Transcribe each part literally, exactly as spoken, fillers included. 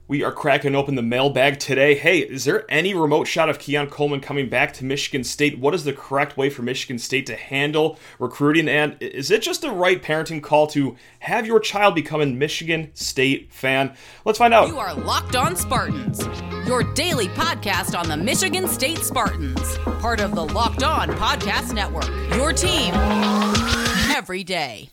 We are cracking open the mailbag today. Hey, is there any remote shot of Keon Coleman coming back to Michigan State? What is the correct way for Michigan State to handle recruiting? And is it just the right parenting call to have your child become a Michigan State fan? Let's find out. You are Locked On Spartans, your daily podcast on the Michigan State Spartans, part of the Locked On Podcast Network, your team every day.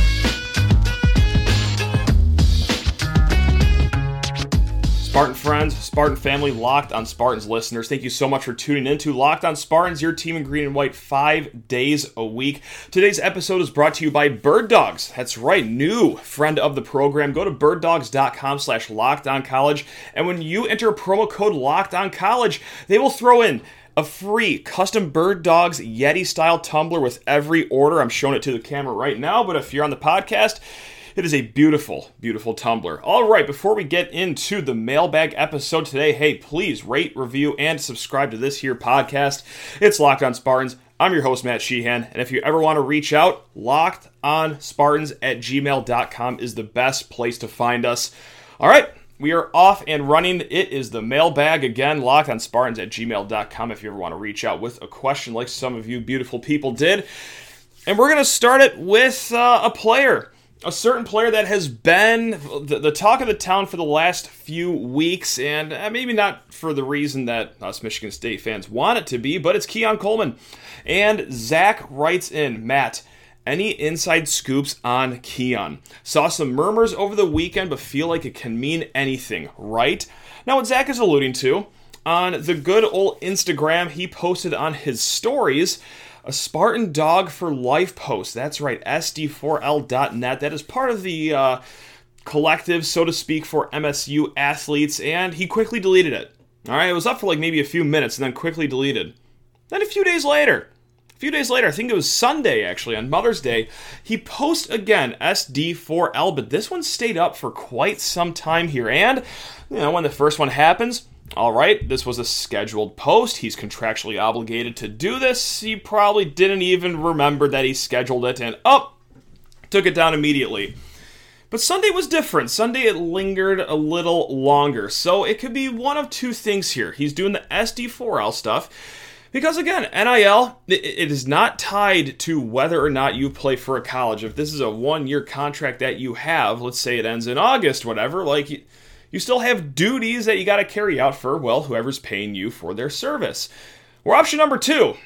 Spartan friends, Spartan family, Locked On Spartans listeners, thank you so much for tuning in to Locked On Spartans, your team in green and white five days a week. Today's episode is brought to you by Bird Dogs. That's right, new friend of the program. Go to birddogs.com slash lockedoncollege, and when you enter promo code LOCKEDONCollege, they will throw in a free custom Bird Dogs Yeti-style tumbler with every order. I'm showing it to the camera right now, but if you're on the podcast, it is a beautiful, beautiful tumbler. All right, before we get into the mailbag episode today, hey, please rate, review, and subscribe to this here podcast. It's Locked On Spartans. I'm your host, Matt Sheehan, and if you ever want to reach out, lockedonspartans at gmail dot com is the best place to find us. All right, we are off and running. It is the mailbag again, lockedonspartans at gmail dot com if you ever want to reach out with a question like some of you beautiful people did. And we're going to start it with uh, a player. A certain player that has been the, the talk of the town for the last few weeks, and uh, maybe not for the reason that us Michigan State fans want it to be, but it's Keon Coleman. And Zach writes in, Matt, any inside scoops on Keon? Saw some murmurs over the weekend, but feel like it can mean anything, right? Now, what Zach is alluding to, on the good old Instagram, he posted on his stories a Spartan Dog for Life post. That's right, S D four L dot net. That is part of the uh, collective, so to speak, for M S U athletes, and he quickly deleted it. All right, it was up for like maybe a few minutes and then quickly deleted. Then a few days later, a few days later, I think it was Sunday actually, on Mother's Day, he posts again, S D four L, but this one stayed up for quite some time here. And, you know, when the first one happens, all right, this was a scheduled post. He's contractually obligated to do this. He probably didn't even remember that he scheduled it and, oh, took it down immediately. But Sunday was different. Sunday it lingered a little longer. So it could be one of two things here. He's doing the S D four L stuff because, again, N I L, it is not tied to whether or not you play for a college. If this is a one-year contract that you have, let's say it ends in August, whatever, like, you still have duties that you got to carry out for, well, whoever's paying you for their service. Or option number two,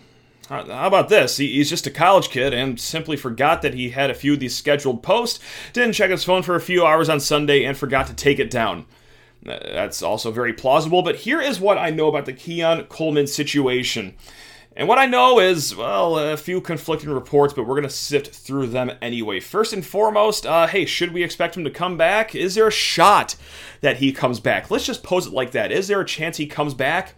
how about this? He's just a college kid and simply forgot that he had a few of these scheduled posts, didn't check his phone for a few hours on Sunday, and forgot to take it down. That's also very plausible, but here is what I know about the Keon Coleman situation. And what I know is, well, a few conflicting reports, but we're going to sift through them anyway. First and foremost, uh, hey, should we expect him to come back? Is there a shot that he comes back? Let's just pose it like that. Is there a chance he comes back?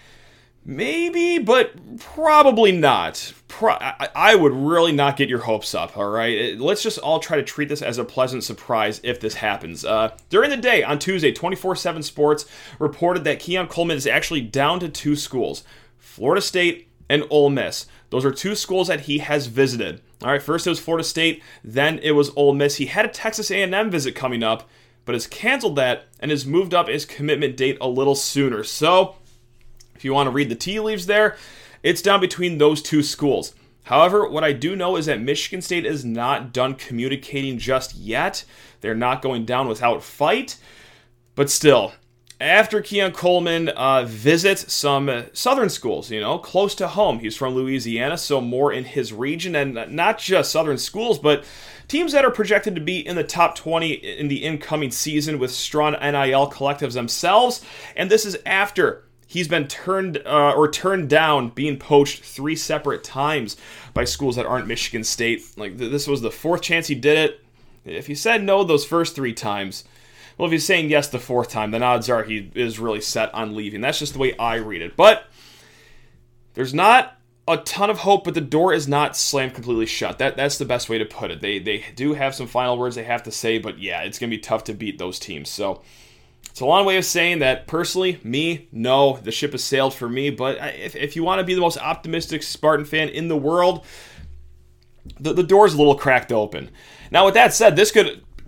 Maybe, but probably not. Pro- I-, I would really not get your hopes up, all right? Let's just all try to treat this as a pleasant surprise if this happens. Uh, during the day, on Tuesday, twenty-four seven Sports reported that Keon Coleman is actually down to two schools, Florida State and Ole Miss. Those are two schools that he has visited. All right, first it was Florida State, then it was Ole Miss. He had a Texas A and M visit coming up, but has canceled that and has moved up his commitment date a little sooner. So, if you want to read the tea leaves there, it's down between those two schools. However, what I do know is that Michigan State is not done communicating just yet. They're not going down without fight, but still, after Keon Coleman uh, visits some uh, southern schools, you know, close to home. He's from Louisiana, so more in his region, and not just southern schools, but teams that are projected to be in the top twenty in the incoming season with strong N I L collectives themselves. And this is after he's been turned uh, or turned down, being poached three separate times by schools that aren't Michigan State. Like, th- this was the fourth chance he did it. If he said no those first three times, well, if he's saying yes the fourth time, then odds are he is really set on leaving. That's just the way I read it. But there's not a ton of hope, but the door is not slammed completely shut. That That's the best way to put it. They they do have some final words they have to say, but yeah, it's going to be tough to beat those teams. So it's a long way of saying that, personally, me, no, the ship has sailed for me. But if, if you want to be the most optimistic Spartan fan in the world, the, the door is a little cracked open. Now, with that said, this could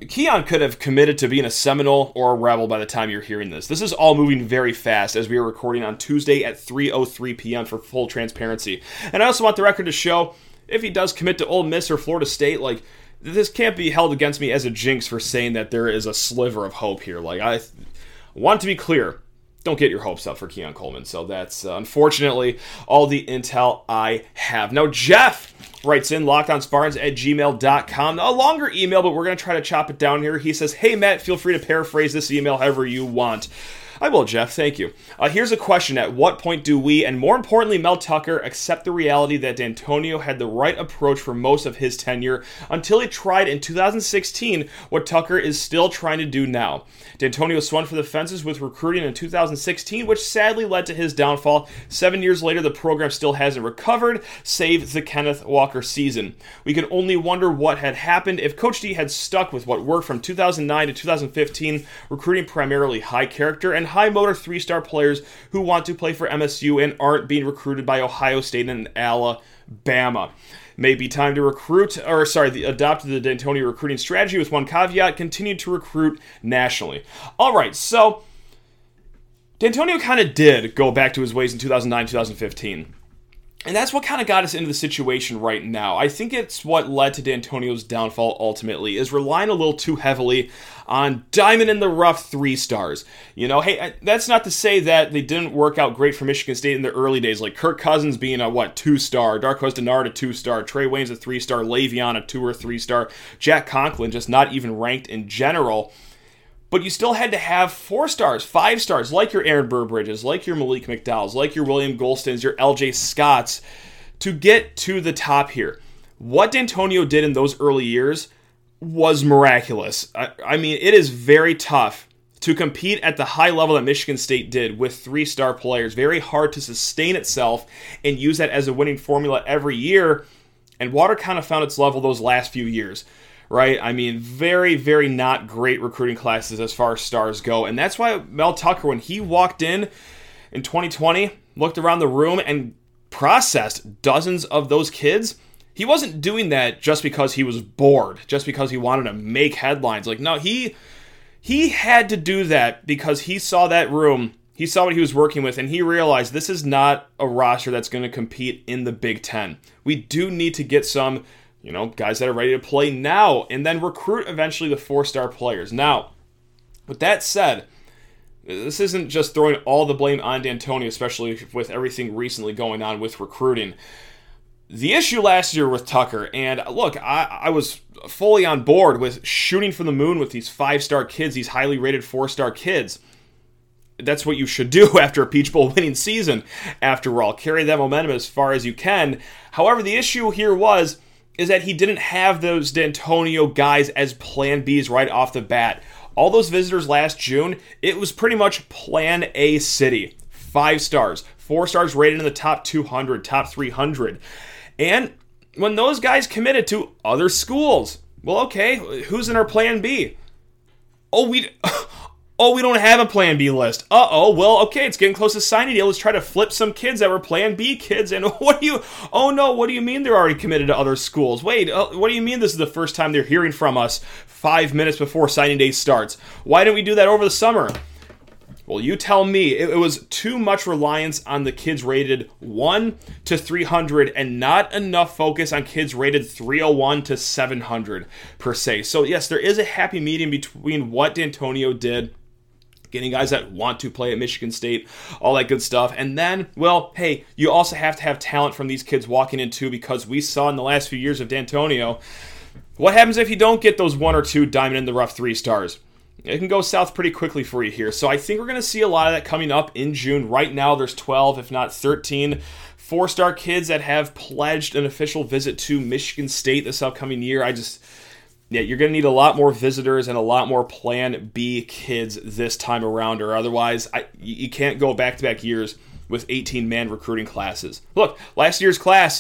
Keon could have committed to being a Seminole or a Rebel by the time you're hearing this. This is all moving very fast as we are recording on Tuesday at three oh three p.m. for full transparency. And I also want the record to show, if he does commit to Ole Miss or Florida State, like, this can't be held against me as a jinx for saying that there is a sliver of hope here. Like, I want to be clear. Don't get your hopes up for Keon Coleman. So that's, uh, unfortunately, all the intel I have. Now, Jeff writes in, lockedonspartans at gmail dot com. A longer email, but we're going to try to chop it down here. He says, hey, Matt, feel free to paraphrase this email however you want. I will, Jeff. Thank you. Uh, here's a question. At what point do we, and more importantly, Mel Tucker, accept the reality that D'Antonio had the right approach for most of his tenure until he tried in two thousand sixteen what Tucker is still trying to do now? D'Antonio swung for the fences with recruiting in two thousand sixteen, which sadly led to his downfall. Seven years later, the program still hasn't recovered, save the Kenneth Walker season. We can only wonder what had happened if Coach D had stuck with what worked from two thousand nine to two thousand fifteen, recruiting primarily high character and high motor three-star players who want to play for M S U and aren't being recruited by Ohio State and Alabama. May be time to recruit, or sorry, the, adopt the D'Antonio recruiting strategy with one caveat: continue to recruit nationally. All right, so D'Antonio kind of did go back to his ways in two thousand nine, two thousand fifteen. And that's what kind of got us into the situation right now. I think it's what led to D'Antonio's downfall ultimately, is relying a little too heavily on diamond in the rough three stars. You know, hey, that's not to say that they didn't work out great for Michigan State in the early days, like Kirk Cousins being a, what, two-star, Darqueze Dennard a two-star, Trey Waynes a three-star, Le'Veon a two- or three-star, Jack Conklin just not even ranked in general. But you still had to have four stars, five stars, like your Aaron Burbridges, like your Malik McDowells, like your William Golstons, your L J Scotts, to get to the top here. What D'Antonio did in those early years was miraculous. I, I mean, it is very tough to compete at the high level that Michigan State did with three-star players. Very hard to sustain itself and use that as a winning formula every year. And Water kind of found its level those last few years. Right? I mean, very, very not great recruiting classes as far as stars go. And that's why Mel Tucker, when he walked in in twenty twenty, looked around the room and processed dozens of those kids, he wasn't doing that just because he was bored, just because he wanted to make headlines. Like, no, he he had to do that because he saw that room, he saw what he was working with, and he realized this is not a roster that's going to compete in the Big Ten. We do need to get some, you know, guys that are ready to play now, and then recruit eventually the four-star players. Now, with that said, this isn't just throwing all the blame on D'Antonio, especially with everything recently going on with recruiting. The issue last year with Tucker, and look, I, I was fully on board with shooting for the moon with these five-star kids, these highly rated four-star kids. That's what you should do after a Peach Bowl winning season, after all. Carry that momentum as far as you can. However, the issue here was is that he didn't have those D'Antonio guys as plan Bs right off the bat. All those visitors last June, it was pretty much plan A city. Five stars, four stars rated in the top two hundred, top three hundred. And when those guys committed to other schools, well, okay, who's in our plan B? Oh, we... Oh, we don't have a Plan B list. Uh-oh, well, okay, it's getting close to signing day. Let's try to flip some kids that were Plan B kids. And what do you, oh no, what do you mean they're already committed to other schools? Wait, uh, what do you mean this is the first time they're hearing from us five minutes before signing day starts? Why didn't we do that over the summer? Well, you tell me. It, it was too much reliance on the kids rated one to three hundred and not enough focus on kids rated three oh one to seven hundred per se. So yes, there is a happy medium between what D'Antonio did, getting guys that want to play at Michigan State, all that good stuff. And then, well, hey, you also have to have talent from these kids walking in too, because we saw in the last few years of D'Antonio, what happens if you don't get those one or two diamond in the rough three stars? It can go south pretty quickly for you here. So I think we're going to see a lot of that coming up in June. Right now, there's twelve, if not thirteen, four-star kids that have pledged an official visit to Michigan State this upcoming year. I just... Yeah, you're going to need a lot more visitors and a lot more Plan B kids this time around, or otherwise I, you can't go back-to-back years with eighteen-man recruiting classes. Look, last year's class,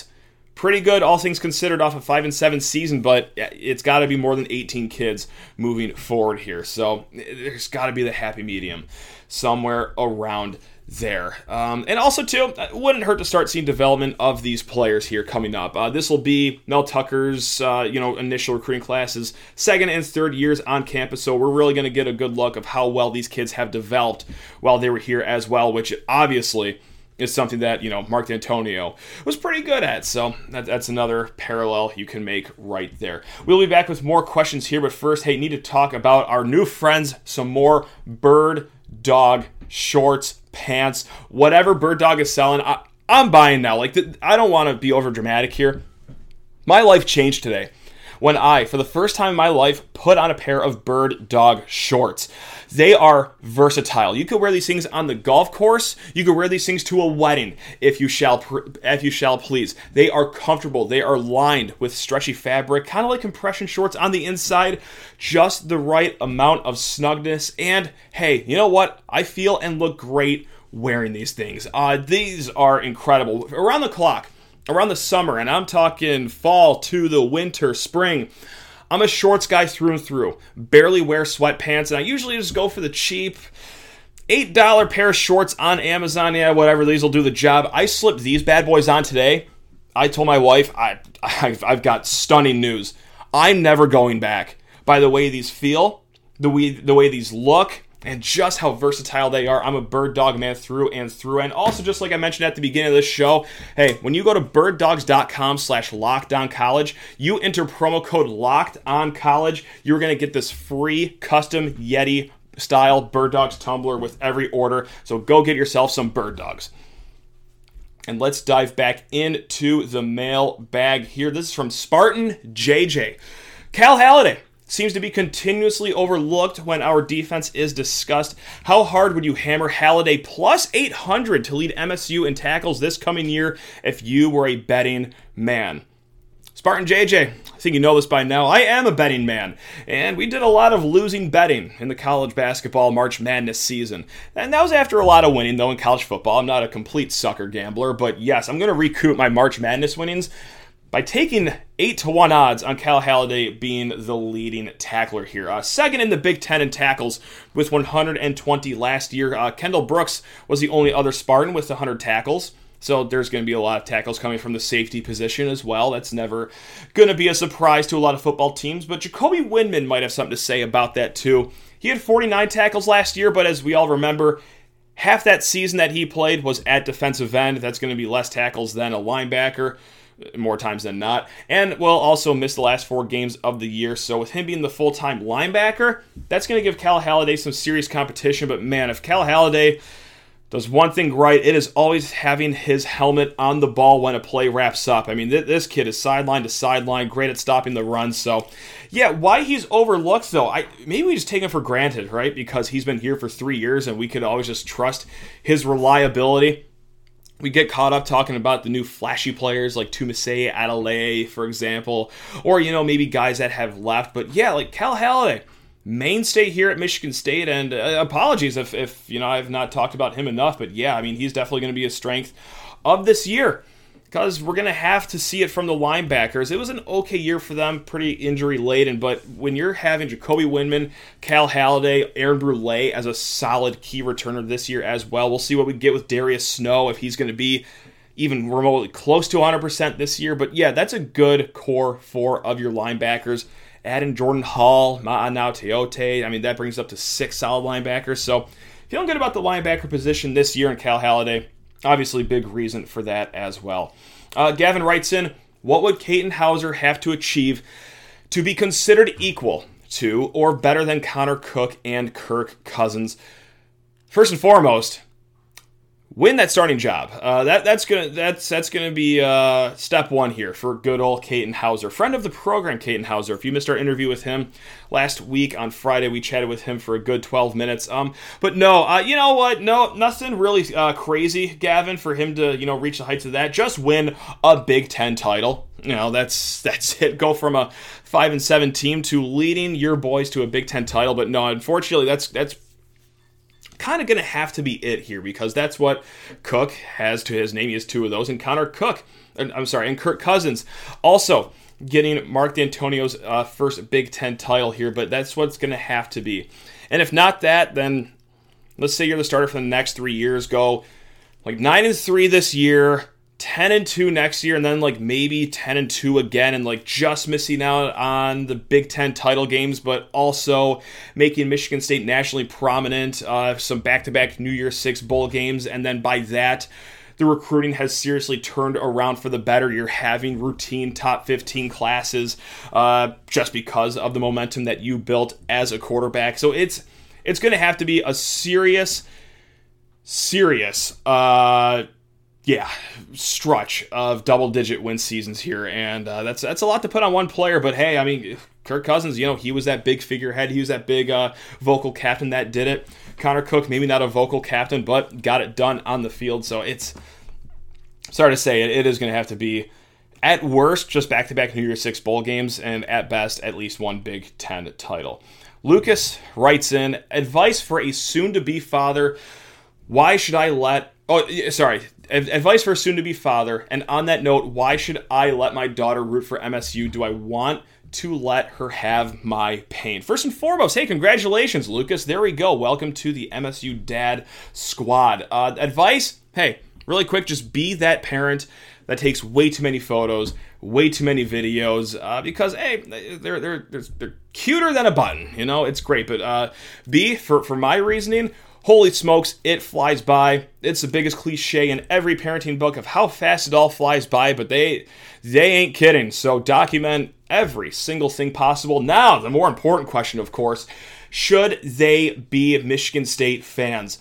pretty good, all things considered, off a five and seven season, but it's got to be more than eighteen kids moving forward here. So there's got to be the happy medium somewhere around there. Um, and also, too, it wouldn't hurt to start seeing development of these players here coming up. Uh, this will be Mel Tucker's uh, you know, initial recruiting classes, second and third years on campus, so we're really going to get a good look of how well these kids have developed while they were here as well, which obviously is something that, you know, Mark D'Antonio was pretty good at. So that, that's another parallel you can make right there. We'll be back with more questions here, but first, hey, need to talk about our new friends, some more Bird Dog shorts, pants, whatever Bird Dog is selling. I, I'm buying now. Like, the, I don't want to be over dramatic here. My life changed today when I, for the first time in my life, put on a pair of Bird Dog shorts. They are versatile. You could wear these things on the golf course. You could wear these things to a wedding, if you shall, if you shall please. They are comfortable. They are lined with stretchy fabric, kind of like compression shorts on the inside. Just the right amount of snugness. And hey, you know what? I feel and look great wearing these things. Uh, these are incredible. Around the clock, around the summer, and I'm talking fall to the winter, spring, I'm a shorts guy through and through. Barely wear sweatpants, and I usually just go for the cheap eight dollar pair of shorts on Amazon. Yeah, whatever, these will do the job. I slipped these bad boys on today. I told my wife, I, I've, I've got stunning news. I'm never going back. By the way these feel, the way, the way these look, and just how versatile they are. I'm a Bird Dog man through and through. And also, just like I mentioned at the beginning of this show, hey, when you go to birddogs.com slash lockdowncollege, you enter promo code LOCKEDONCollege, you're going to get this free custom Yeti style Bird Dogs tumbler with every order. So go get yourself some Bird Dogs. And let's dive back into the mail bag here. This is from Spartan J J. Cal Haladay seems to be continuously overlooked when our defense is discussed. How hard would you hammer Haladay plus eight hundred to lead M S U in tackles this coming year if you were a betting man? Spartan J J, I think you know this by now. I am a betting man, and we did a lot of losing betting in the college basketball March Madness season. And that was after a lot of winning, though, in college football. I'm not a complete sucker gambler, but yes, I'm going to recoup my March Madness winnings by taking eight to one odds on Cal Haladay being the leading tackler here. Uh, second in the Big Ten in tackles with one hundred twenty last year. Uh, Kendall Brooks was the only other Spartan with one hundred tackles. So there's going to be a lot of tackles coming from the safety position as well. That's never going to be a surprise to a lot of football teams. But Jacoby Windman might have something to say about that too. He had forty-nine tackles last year, but as we all remember, half that season that he played was at defensive end. That's going to be less tackles than a linebacker, more times than not, and will also miss the last four games of the year. So with him being the full-time linebacker, that's going to give Cal Haladay some serious competition. But man, if Cal Haladay does one thing right, it is always having his helmet on the ball when a play wraps up. I mean, th- this kid is sideline to sideline, great at stopping the run. So yeah, why he's overlooked though, I maybe we just take him for granted, right? Because he's been here for three years and we could always just trust his reliability. We get caught up talking about the new flashy players like Tumisei Adelaide, for example, or, you know, maybe guys that have left. But yeah, like Cal Haladay, mainstay here at Michigan State, and uh, apologies if, if, you know, I've not talked about him enough. But yeah, I mean, he's definitely going to be a strength of this year, because we're going to have to see it from the linebackers. It was an okay year for them, pretty injury-laden, but when you're having Jacoby Windman, Cal Haladay, Aaron Brule as a solid key returner this year as well, we'll see what we get with Darius Snow, if he's going to be even remotely close to one hundred percent this year. But yeah, that's a good core four of your linebackers. Add in Jordan Hall, Ma'anau Teote, I mean, that brings up to six solid linebackers. So feeling good about the linebacker position this year in Cal Haladay. Obviously, big reason for that as well. Uh, Gavin writes in, what would Katin Houser have to achieve to be considered equal to or better than Connor Cook and Kirk Cousins? First and foremost, win that starting job. Uh, that that's gonna that's that's gonna be uh, step one here for good old Katin Houser, friend of the program, Katin Houser. If you missed our interview with him last week on Friday, we chatted with him for a good twelve minutes. Um, but no, uh, you know what? No, nothing really uh, crazy, Gavin, for him to you know reach the heights of that. Just win a Big Ten title. You know, that's that's it. Go from a five and seven team to leading your boys to a Big Ten title. But no, unfortunately, that's that's. kind of going to have to be it here, because that's what Cook has to his name. He has two of those, and Connor Cook, I'm sorry, and Kirk Cousins also getting Mark D'Antonio's uh, first Big Ten title here, but that's what it's going to have to be. And if not that, then let's say you're the starter for the next three years, go like nine and three this year, ten and two next year, and then like maybe ten and two again, and like just missing out on the Big Ten title games, but also making Michigan State nationally prominent, uh, some back-to-back New Year's Six bowl games, and then by that, the recruiting has seriously turned around for the better. You're having routine top fifteen classes uh, just because of the momentum that you built as a quarterback. So it's it's going to have to be a serious, serious, uh, yeah, stretch of double-digit win seasons here, and uh, that's that's a lot to put on one player. But hey, I mean, Kirk Cousins, you know, he was that big figurehead. He was that big uh, vocal captain that did it. Connor Cook, maybe not a vocal captain, but got it done on the field. So it's, sorry to say, it, it is going to have to be, at worst, just back-to-back New Year's Six bowl games, and at best, at least one Big Ten title. Lucas writes in, advice for a soon-to-be father. Why should I let... Oh, sorry. Advice for a soon-to-be father. And on that note, why should I let my daughter root for M S U? Do I want to let her have my pain? First and foremost, hey, congratulations, Lucas. There we go. Welcome to the M S U Dad Squad. Uh, advice? Hey, really quick, just be that parent that takes way too many photos, way too many videos, uh, because, hey, they're, they're, they're, they're cuter than a button. You know, it's great. But uh, B, for, for my reasoning, holy smokes, it flies by. It's the biggest cliche in every parenting book of how fast it all flies by, but they they ain't kidding. So document every single thing possible. Now, the more important question, of course, should they be Michigan State fans?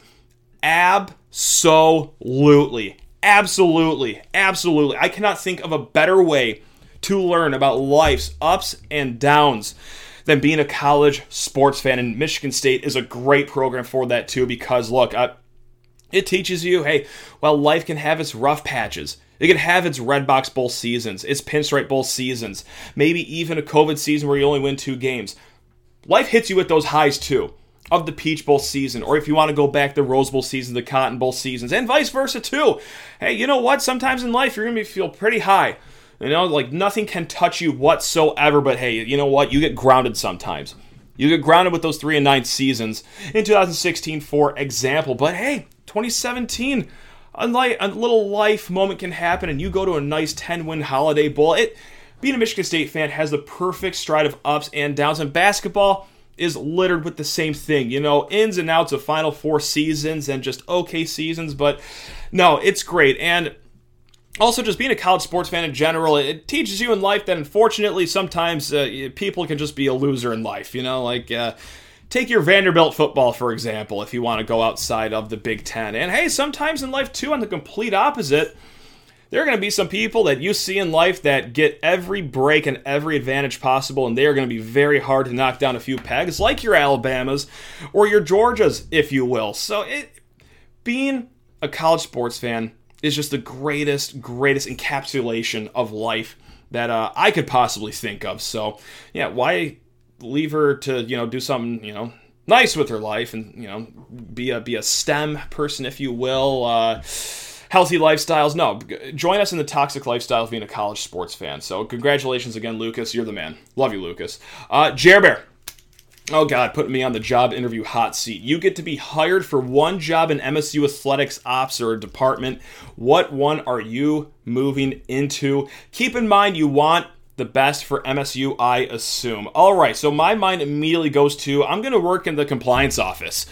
Absolutely. Absolutely. Absolutely. I cannot think of a better way to learn about life's ups and downs than being a college sports fan, and Michigan State is a great program for that too, because look, uh, it teaches you, hey, while life can have its rough patches, it can have its Red Box Bowl seasons, its Pinstripe Bowl seasons, maybe even a COVID season where you only win two games. Life hits you with those highs too, of the Peach Bowl season, or if you want to go back the Rose Bowl season, the Cotton Bowl seasons, and vice versa too. Hey, you know what? Sometimes in life you're going to feel pretty high. You know, like nothing can touch you whatsoever, but hey, you know what? You get grounded sometimes. You get grounded with those three and nine seasons in two thousand sixteen, for example. But hey, twenty seventeen, a, light, a little life moment can happen, and you go to a nice ten-win Holiday Bowl. It, being a Michigan State fan has the perfect stride of ups and downs, and basketball is littered with the same thing. You know, ins and outs of Final Four seasons and just okay seasons, but no, it's great. And also, just being a college sports fan in general, it teaches you in life that, unfortunately, sometimes uh, people can just be a loser in life. You know, like, uh, take your Vanderbilt football, for example, if you want to go outside of the Big Ten. And, hey, sometimes in life, too, on the complete opposite, there are going to be some people that you see in life that get every break and every advantage possible, and they are going to be very hard to knock down a few pegs, like your Alabamas or your Georgias, if you will. So, it, being a college sports fan is just the greatest, greatest encapsulation of life that uh, I could possibly think of. So, yeah, why leave her to, you know, do something, you know, nice with her life and, you know, be a be a STEM person, if you will, uh, healthy lifestyles? No, join us in the toxic lifestyle of being a college sports fan. So, congratulations again, Lucas. You're the man. Love you, Lucas. Uh, Jer Bear. Oh, God, putting me on the job interview hot seat. You get to be hired for one job in M S U athletics ops or department. What one are you moving into? Keep in mind, you want the best for M S U, I assume. All right, so my mind immediately goes to, I'm going to work in the compliance office.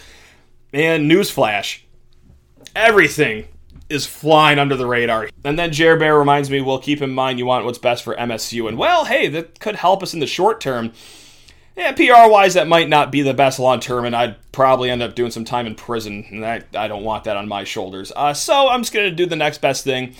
And newsflash, everything is flying under the radar. And then Jer Bear reminds me, well, keep in mind, you want what's best for M S U. And, well, hey, that could help us in the short term. Yeah, P R-wise, that might not be the best long-term, and I'd probably end up doing some time in prison, and I, I don't want that on my shoulders. Uh, so I'm just going to do the next best thing.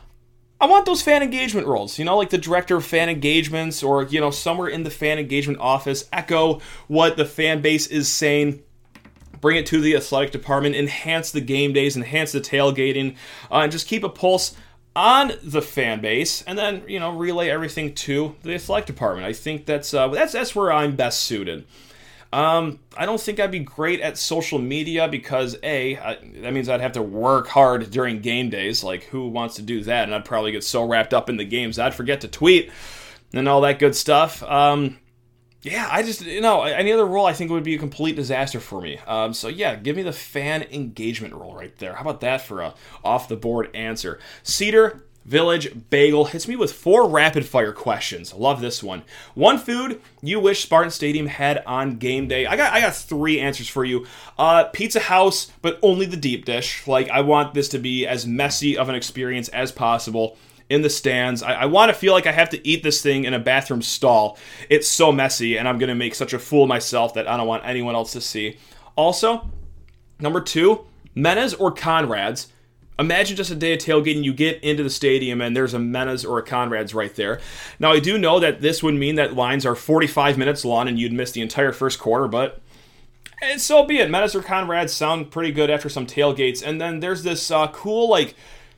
I want those fan engagement roles, you know, like the director of fan engagements, or, you know, somewhere in the fan engagement office, echo what the fan base is saying, bring it to the athletic department, enhance the game days, enhance the tailgating, uh, and just keep a pulse on the fan base, and then, you know, relay everything to the athletic department. I think that's uh, that's that's where I'm best suited. Um, I don't think I'd be great at social media because, A, I, that means I'd have to work hard during game days. Like, who wants to do that? And I'd probably get so wrapped up in the games, I'd forget to tweet and all that good stuff. Um, yeah, I just, you know, any other role I think would be a complete disaster for me. Um, so, yeah, give me the fan engagement role right there. How about that for a off-the-board answer? Cedar Village Bagel hits me with four rapid-fire questions. Love this one. One food you wish Spartan Stadium had on game day. I got I got three answers for you. Uh, Pizza House, but only the deep dish. Like, I want this to be as messy of an experience as possible in the stands. I, I want to feel like I have to eat this thing in a bathroom stall. It's so messy, and I'm going to make such a fool of myself that I don't want anyone else to see. Also, number two, Mena's or Conrad's. Imagine just a day of tailgating, you get into the stadium and there's a Mena's or a Conrad's right there. Now, I do know that this would mean that lines are forty-five minutes long and you'd miss the entire first quarter, but and so be it. Mena's or Conrad's sound pretty good after some tailgates. And then there's this uh, cool, like,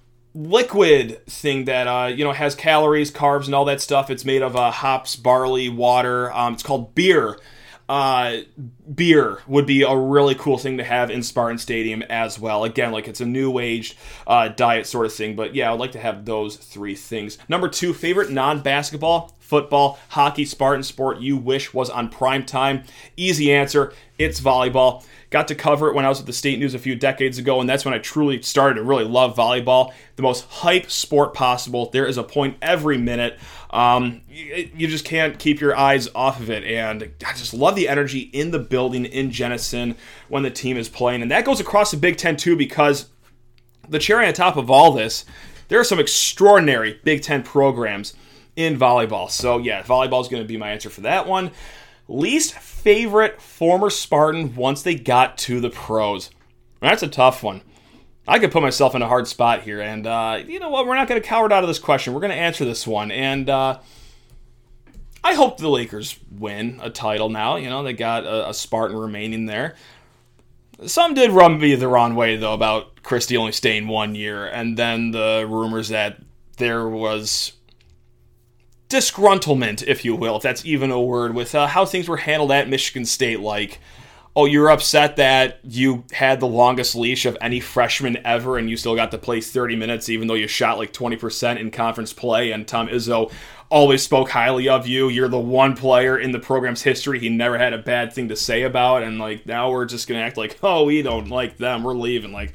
liquid thing that, uh, you know, has calories, carbs, and all that stuff. It's made of uh, hops, barley, water. Um, it's called beer. Uh, beer would be a really cool thing to have in Spartan Stadium as well. Again, like it's a new age uh, diet sort of thing, but yeah, I would like to have those three things. Number two, favorite non-basketball, football, hockey, Spartan sport you wish was on prime time. Easy answer, it's volleyball. Got to cover it when I was at the State News a few decades ago, and that's when I truly started to really love volleyball. The most hype sport possible. There is a point every minute. Um, you, you just can't keep your eyes off of it, and I just love the energy in the building in Jenison when the team is playing, and that goes across the Big Ten too, because the cherry on top of all this, there are some extraordinary Big Ten programs in volleyball. So yeah, volleyball is going to be my answer for that one. Least favorite former Spartan once they got to the pros. That's a tough one. I could put myself in a hard spot here, and uh, you know what? We're not going to cower out of this question. We're going to answer this one, and uh, I hope the Lakers win a title now. You know, they got a, a Spartan remaining there. Some did rub me the wrong way, though, about Christie only staying one year, and then the rumors that there was disgruntlement, if you will, if that's even a word, with uh, how things were handled at Michigan State. Like, oh, you're upset that you had the longest leash of any freshman ever and you still got to play thirty minutes even though you shot like twenty percent in conference play, and Tom Izzo always spoke highly of you. You're the one player in the program's history he never had a bad thing to say about, and like now we're just going to act like, oh, we don't like them, we're leaving. Like,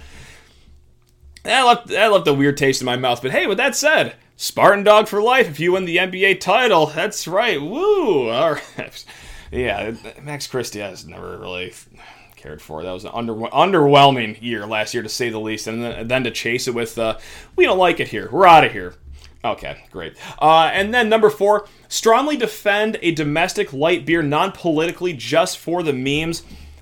that left, that left a weird taste in my mouth. But hey, with that said, Spartan Dog for life if you win the N B A title. That's right. Woo! All right. Yeah, Max Christie I just never really cared for. That was an under, underwhelming year last year, to say the least. And then, then to chase it with, uh, we don't like it here. We're out of here. Okay, great. Uh, and then number four, strongly defend a domestic light beer non-politically just for the memes.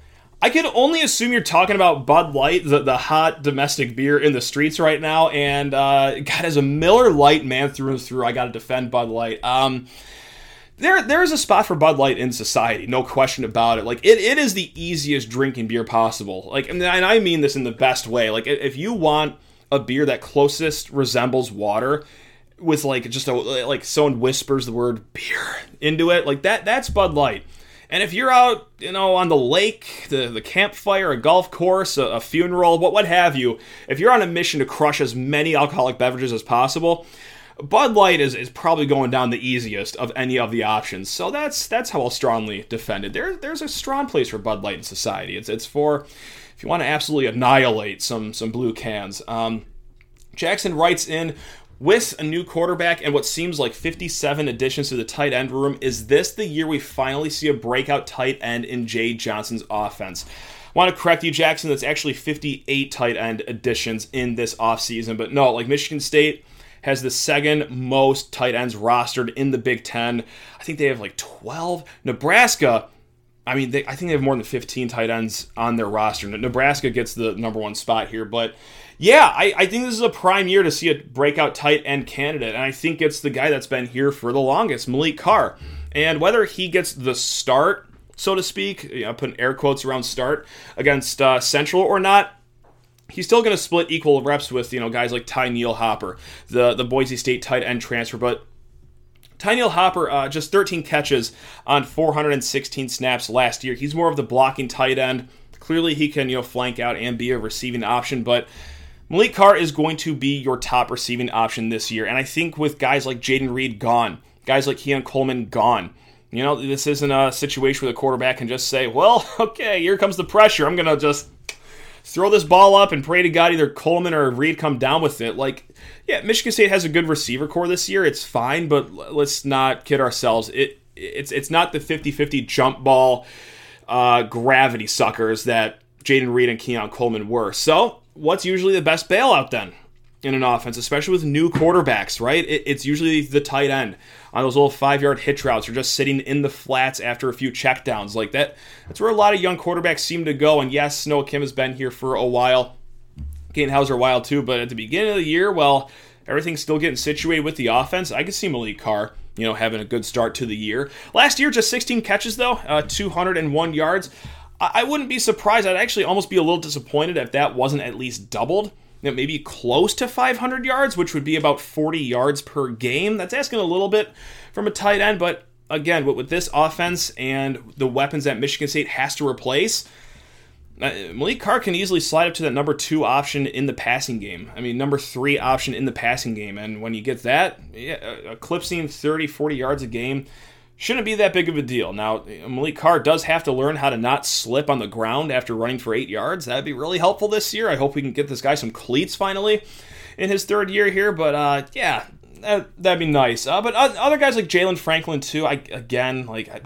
I can only assume you're talking about Bud Light, the, the hot domestic beer in the streets right now. And, uh, God, as a Miller Lite man through and through, I got to defend Bud Light. Um, there, there is a spot for Bud Light in society, no question about it. Like, it, it is the easiest drinking beer possible. Like, and I mean this in the best way. Like, if you want a beer that closest resembles water, with, like, just a, like, someone whispers the word beer into it, like, that, that's Bud Light. And if you're out, you know, on the lake, the, the campfire, a golf course, a, a funeral, what what have you, if you're on a mission to crush as many alcoholic beverages as possible, Bud Light is, is probably going down the easiest of any of the options. So that's that's how I'll strongly defend it. There, there's a strong place for Bud Light in society. It's it's for if you want to absolutely annihilate some, some blue cans. Um, Jackson writes in, with a new quarterback and what seems like fifty-seven additions to the tight end room, is this the year we finally see a breakout tight end in Jay Johnson's offense? I want to correct you, Jackson, that's actually fifty-eight tight end additions in this offseason. But no, like Michigan State has the second most tight ends rostered in the Big Ten. I think they have like twelve. Nebraska, I mean, they, I think they have more than fifteen tight ends on their roster. Nebraska gets the number one spot here, but yeah, I, I think this is a prime year to see a breakout tight end candidate, and I think it's the guy that's been here for the longest, Malik Carr. And whether he gets the start, so to speak, you know, putting air quotes around start, against uh, Central or not, he's still going to split equal reps with, you know, guys like Ty Neal Hopper, the, the Boise State tight end transfer. But Tyneil Hopper, uh, just thirteen catches on four hundred sixteen snaps last year. He's more of the blocking tight end. Clearly, he can, you know, flank out and be a receiving option, but Malik Carr is going to be your top receiving option this year. And I think with guys like Jayden Reed gone, guys like Keon Coleman gone, you know, this isn't a situation where the quarterback can just say, well, okay, here comes the pressure. I'm going to just throw this ball up and pray to God either Coleman or Reed come down with it. Like, yeah, Michigan State has a good receiver core this year. It's fine, but let's not kid ourselves. It It's, it's not the fifty-fifty jump ball uh, gravity suckers that Jayden Reed and Keon Coleman were. So, what's usually the best bailout then in an offense, especially with new quarterbacks, right? It, it's usually the tight end on those little five-yard hitch routes or just sitting in the flats after a few checkdowns like that. That's where a lot of young quarterbacks seem to go. And yes, Noah Kim has been here for a while. Kane Hauser a while too, but at the beginning of the year, well, everything's still getting situated with the offense. I could see Malik Carr, you know, having a good start to the year. Last year, just sixteen catches though, uh, two hundred one yards. I wouldn't be surprised. I'd actually almost be a little disappointed if that wasn't at least doubled. You know, maybe close to five hundred yards, which would be about forty yards per game. That's asking a little bit from a tight end, but again, with this offense and the weapons that Michigan State has to replace, Malik Carr can easily slide up to that number two option in the passing game. I mean, number three option in the passing game. And when you get that, yeah, eclipsing thirty, forty yards a game, shouldn't be that big of a deal. Now, Malik Carr does have to learn how to not slip on the ground after running for eight yards. That'd be really helpful this year. I hope we can get this guy some cleats finally in his third year here. But, uh, yeah, that, that'd be nice. Uh, but other guys like Jalen Franklin, too, I again, like, I,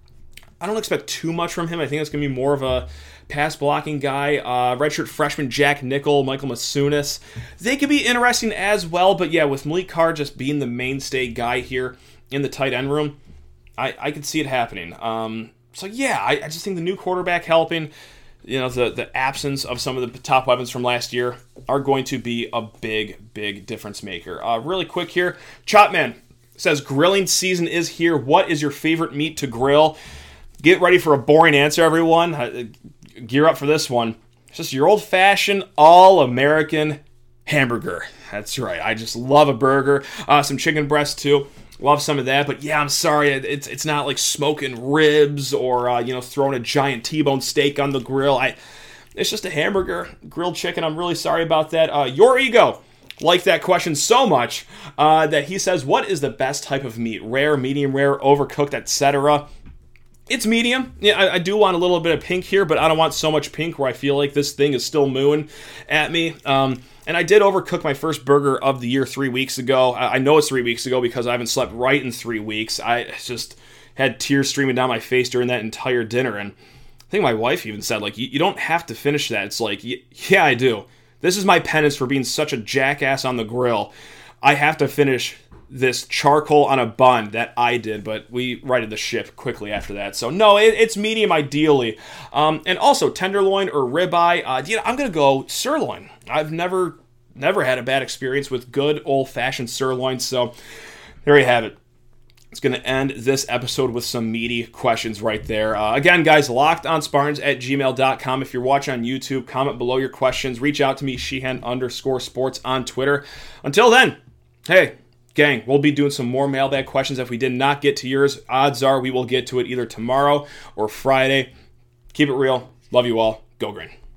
I don't expect too much from him. I think it's going to be more of a pass-blocking guy. Uh, redshirt freshman Jack Nickel, Michael Masunis. They could be interesting as well. But, yeah, with Malik Carr just being the mainstay guy here in the tight end room, I, I could see it happening. Um, so, yeah, I, I just think the new quarterback helping, you know, the, the absence of some of the top weapons from last year are going to be a big, big difference maker. Uh, really quick here, Chopman says, grilling season is here. What is your favorite meat to grill? Get ready for a boring answer, everyone. Uh, gear up for this one. It's just your old-fashioned, all-American hamburger. That's right. I just love a burger. Uh, some chicken breast, too. Love some of that, but yeah, I'm sorry, it's it's not like smoking ribs or uh, you know, throwing a giant T-bone steak on the grill. I, it's just a hamburger, grilled chicken. I'm really sorry about that. Uh, your ego liked that question so much uh, that he says, "What is the best type of meat? Rare, medium rare, overcooked, et cetera" It's medium. Yeah, I, I do want a little bit of pink here, but I don't want so much pink where I feel like this thing is still mooing at me. Um, and I did overcook my first burger of the year three weeks ago. I, I know it's three weeks ago because I haven't slept right in three weeks. I just had tears streaming down my face during that entire dinner. And I think my wife even said, like, you, you don't have to finish that. It's like, yeah, I do. This is my penance for being such a jackass on the grill. I have to finish this charcoal on a bun that I did, but we righted the ship quickly after that. So no, it, it's medium ideally. Um, and also tenderloin or ribeye. Uh, you know, I'm gonna go sirloin. I've never, never had a bad experience with good old-fashioned sirloin. So there you have it. It's going to end this episode with some meaty questions right there. Uh, again, guys, lockedonspartans at gmail dot com. If you're watching on YouTube, comment below your questions. Reach out to me, Sheehan underscore sports on Twitter. Until then, hey, gang, we'll be doing some more mailbag questions. If we did not get to yours, odds are we will get to it either tomorrow or Friday. Keep it real. Love you all. Go Green.